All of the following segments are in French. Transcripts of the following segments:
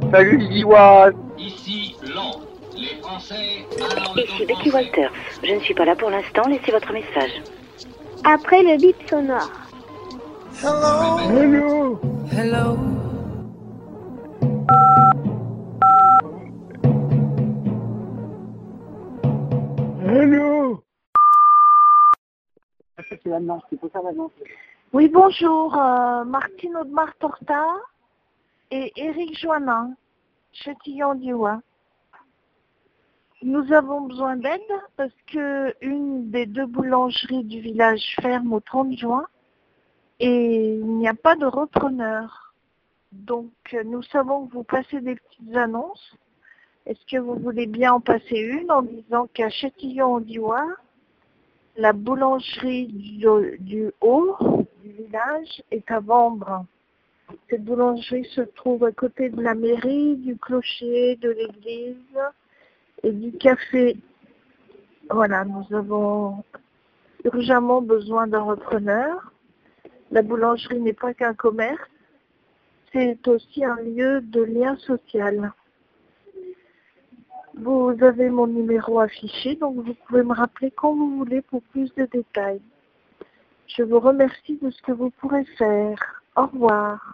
Salut Liliwa. Ici Londres. Les Français parlent Ici aux Becky Français. Walters. Je ne suis pas là pour l'instant, laissez votre message. Après le bip sonore. Hello. Hello. Hello. Oui, bonjour, Martine Audemars-Torta et Éric Joannin, Châtillon-du-Roi. Nous avons besoin d'aide parce que une des deux boulangeries du village ferme au 30 juin et il n'y a pas de repreneur. Donc, nous savons que vous passez des petites annonces. Est-ce que vous voulez bien en passer une en disant qu'à Châtillon-du-Roi, la boulangerie du haut du village est à vendre. Cette boulangerie se trouve à côté de la mairie, du clocher, de l'église et du café. Voilà, nous avons urgemment besoin d'un repreneur. La boulangerie n'est pas qu'un commerce, c'est aussi un lieu de lien social. Vous avez mon numéro affiché, donc vous pouvez me rappeler quand vous voulez pour plus de détails. Je vous remercie de ce que vous pourrez faire. Au revoir.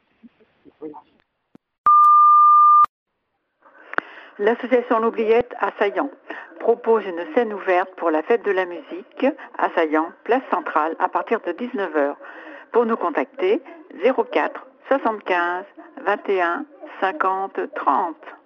L'association L'Oubliette à Saillant propose une scène ouverte pour la fête de la musique à Saillant, place centrale, à partir de 19h. Pour nous contacter, 04 75 21 50 30.